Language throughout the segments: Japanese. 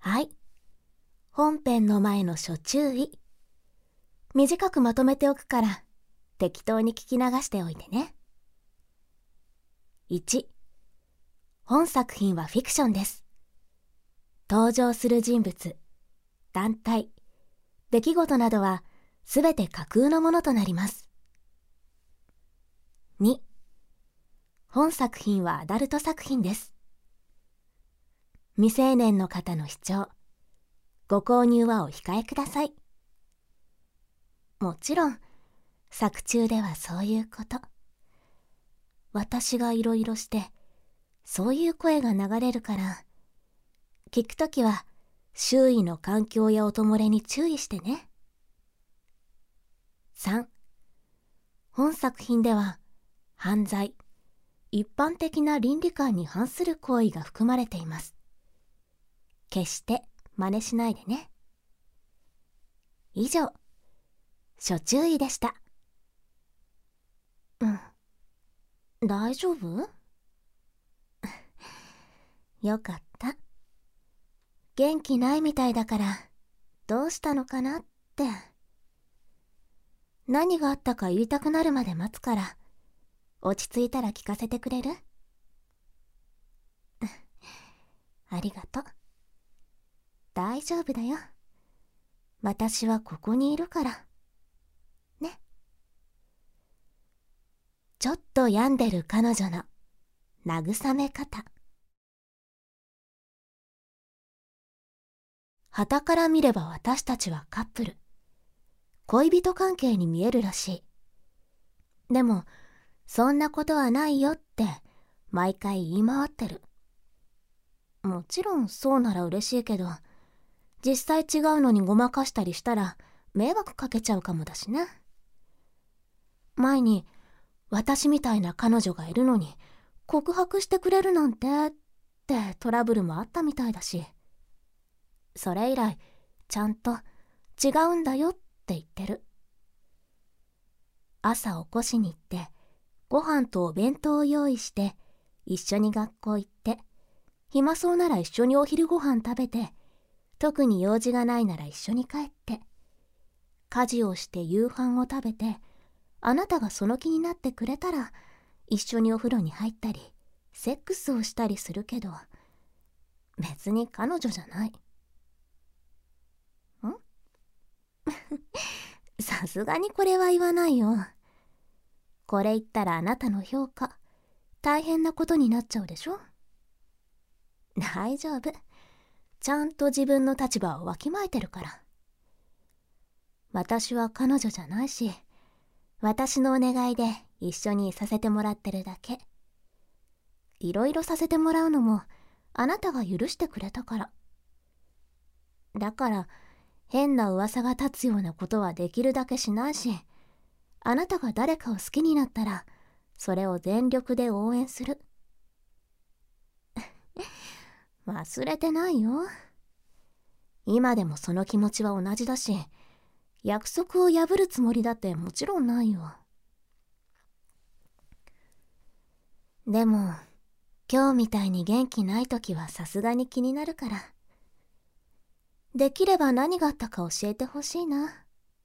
はい。本編の前の諸注意。短くまとめておくから、適当に聞き流しておいてね。1、本作品はフィクションです。登場する人物、団体、出来事などはすべて架空のものとなります。2、本作品はアダルト作品です。未成年の方の視聴、ご購入はお控えください。もちろん、作中ではそういうこと。私がいろいろして、そういう声が流れるから、聞くときは周囲の環境や音漏れに注意してね。3、本作品では犯罪、一般的な倫理観に反する行為が含まれています。決して真似しないでね。以上、諸注意でした。大丈夫？よかった。元気ないみたいだから、どうしたのかなって。何があったか言いたくなるまで待つから、落ち着いたら聞かせてくれる？ありがとう。大丈夫だよ。私はここにいるから。ね。ちょっと病んでる彼女の慰め方。傍から見れば私たちはカップル。恋人関係に見えるらしい。でも、そんなことはないよって毎回言い回ってる。もちろんそうなら嬉しいけど、実際違うのにごまかしたりしたら迷惑かけちゃうかもだしね。前に私みたいな彼女がいるのに告白してくれるなんてってトラブルもあったみたいだし、それ以来ちゃんと違うんだよって言ってる。朝起こしに行ってご飯とお弁当を用意して一緒に学校行って、暇そうなら一緒にお昼ご飯食べて、特に用事がないなら一緒に帰って、家事をして夕飯を食べて、あなたがその気になってくれたら一緒にお風呂に入ったりセックスをしたりするけど、別に彼女じゃない。さすがにこれは言わないよ。これ言ったらあなたの評価大変なことになっちゃうでしょ。大丈夫。ちゃんと自分の立場をわきまえてるから。私は彼女じゃないし、私のお願いで一緒にいさせてもらってるだけ。いろいろさせてもらうのもあなたが許してくれたから。だから変な噂が立つようなことはできるだけしないし、あなたが誰かを好きになったらそれを全力で応援する。忘れてないよ。今でもその気持ちは同じだし、約束を破るつもりだってもちろんないよ。でも今日みたいに元気ない時はさすがに気になるから、できれば何があったか教えてほしいな。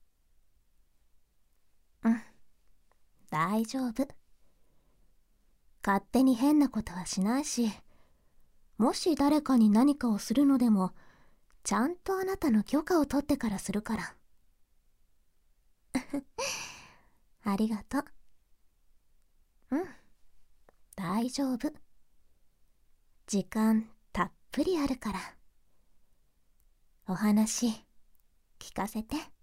大丈夫。勝手に変なことはしないし、もし誰かに何かをするのでもちゃんとあなたの許可を取ってからするから。ありがとう。大丈夫。時間たっぷりあるから。お話聞かせて。